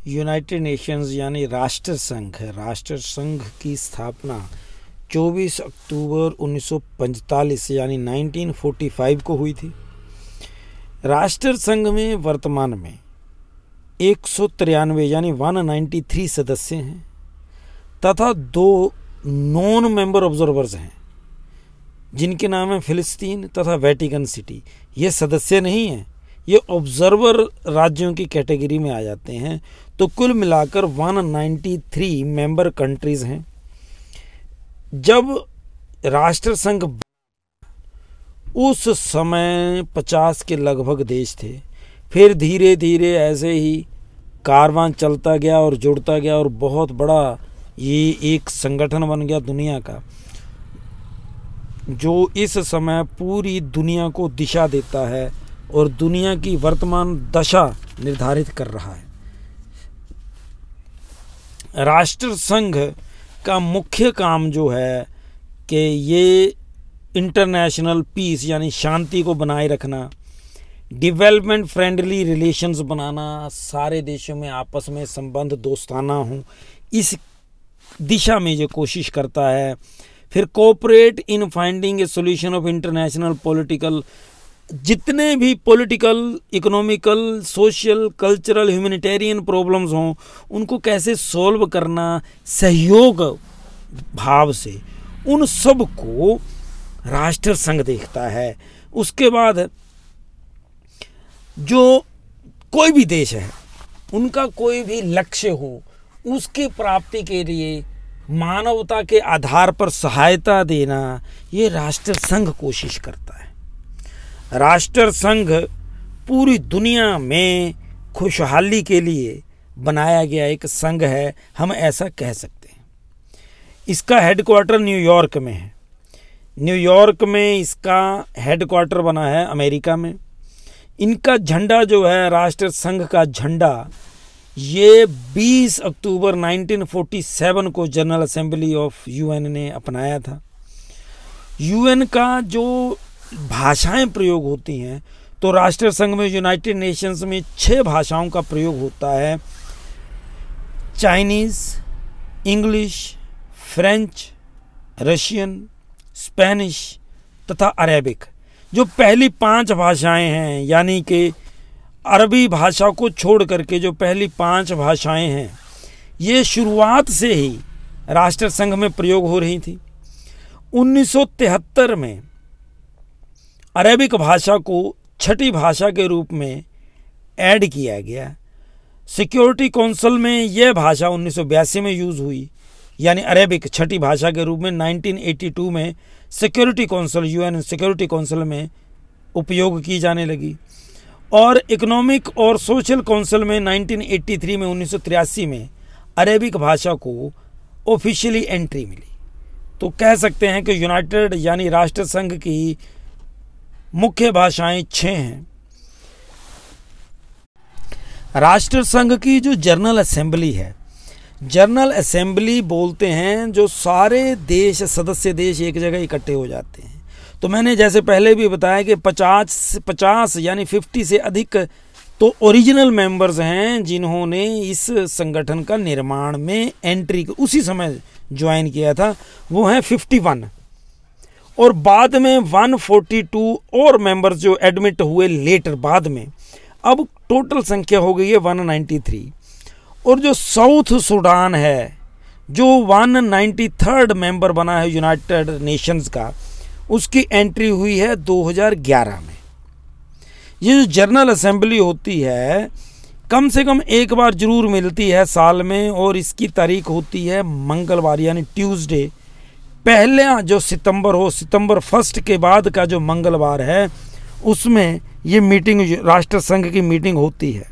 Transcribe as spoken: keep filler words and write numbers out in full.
United Nations यानी राष्ट्र संघ राष्ट्र संघ की स्थापना चौबीस अक्टूबर उन्नीस सौ पैंतालीस यानी उन्नीस सौ पैंतालीस को हुई थी। राष्ट्र संघ में वर्तमान में एक सौ तिरानवे यानी एक सौ तिरानवे सदस्य हैं तथा दो नॉन मेंबर ऑब्जर्वर्स हैं जिनके नाम है फिलिस्तीन तथा वेटिकन सिटी। ये सदस्य नहीं हैं, ये ऑब्जर्वर राज्यों की कैटेगरी में आ जाते हैं। तो कुल मिलाकर एक सौ तिरानवे मेंबर कंट्रीज हैं। जब राष्ट्र संघ उस समय पचास के लगभग देश थे, फिर धीरे धीरे ऐसे ही कारवां चलता गया और जुड़ता गया और बहुत बड़ा ये एक संगठन बन गया दुनिया का, जो इस समय पूरी दुनिया को दिशा देता है और दुनिया की वर्तमान दशा निर्धारित कर रहा है। राष्ट्र संघ का मुख्य काम जो है कि ये इंटरनेशनल पीस यानी शांति को बनाए रखना, डेवलपमेंट फ्रेंडली रिलेशंस बनाना, सारे देशों में आपस में संबंध दोस्ताना हो, इस दिशा में जो कोशिश करता है। फिर cooperate in finding a solution of international political, जितने भी political, economical, social, cultural, humanitarian problems हों उनको कैसे सॉल्व करना सहयोग भाव से, उन सब को राष्ट्र संघ देखता है। उसके बाद जो कोई भी देश है उनका कोई भी लक्ष्य हो उसकी प्राप्ति के लिए मानवता के आधार पर सहायता देना, ये राष्ट्र संघ कोशिश करता है। राष्ट्र संघ पूरी दुनिया में खुशहाली के लिए बनाया गया एक संघ है, हम ऐसा कह सकते हैं। इसका हेडक्वार्टर न्यूयॉर्क में है। न्यूयॉर्क में इसका हेडक्वार्टर बना है अमेरिका में। इनका झंडा जो है राष्ट्र संघ का झंडा, ये बीस अक्टूबर उन्नीस सौ सैंतालीस को जनरल असेंबली ऑफ यूएन ने अपनाया था। यूएन का जो भाषाएं प्रयोग होती हैं तो राष्ट्र संघ में यूनाइटेड नेशंस में छह भाषाओं का प्रयोग होता है: Chinese, English, French, Russian, Spanish तथा अरेबिक। जो पहली पांच भाषाएं हैं यानी कि अरबी भाषा को छोड़ करके जो पहली पांच भाषाएं हैं, ये शुरुआत से ही राष्ट्र संघ में प्रयोग हो रही थी। उन्नीस सौ तिहत्तर में अरेबिक भाषा को छठी भाषा के रूप में ऐड किया गया। सिक्योरिटी काउंसिल में यह भाषा उन्नीस सौ बयासी में यूज़ हुई, यानी अरेबिक छठी भाषा के रूप में उन्नीस सौ बयासी में security council, UN security council में उपयोग की जाने लगी। और इकोनॉमिक और सोशल काउंसिल में उन्नीस सौ तिरासी में उन्नीस सौ तिरासी में अरेबिक भाषा को ऑफिशियली एंट्री मिली। तो कह सकते हैं कि यूनाइटेड यानी राष्ट्र संघ की मुख्य भाषाएं छह हैं। राष्ट्र संघ की जो जनरल असेंबली है, जनरल असेंबली बोलते हैं जो सारे देश, सदस्य देश एक जगह इकट्ठे हो जाते हैं। तो मैंने जैसे पहले भी बताया कि पचास पचास यानी पचास से अधिक तो ओरिजिनल मेंबर्स हैं जिन्होंने इस संगठन का निर्माण में एंट्री उसी समय ज्वाइन किया था, वो हैं इक्यावन। और बाद में एक सौ बयालीस और मेंबर्स जो एडमिट हुए लेटर बाद में, अब टोटल संख्या हो गई है एक सौ तिरानवे। और जो साउथ सूडान है जो एक सौ तिरानवे मेंबर बना है यूनाइटेड नेशंस का, उसकी एंट्री हुई है दो हज़ार ग्यारह में। ये जो जनरल असेंबली होती है कम से कम एक बार जरूर मिलती है साल में, और इसकी तारीख होती है मंगलवार यानी ट्यूसडे। पहला जो सितंबर हो, सितंबर फर्स्ट के बाद का जो मंगलवार है, उसमें ये मीटिंग, राष्ट्र संघ की मीटिंग होती है।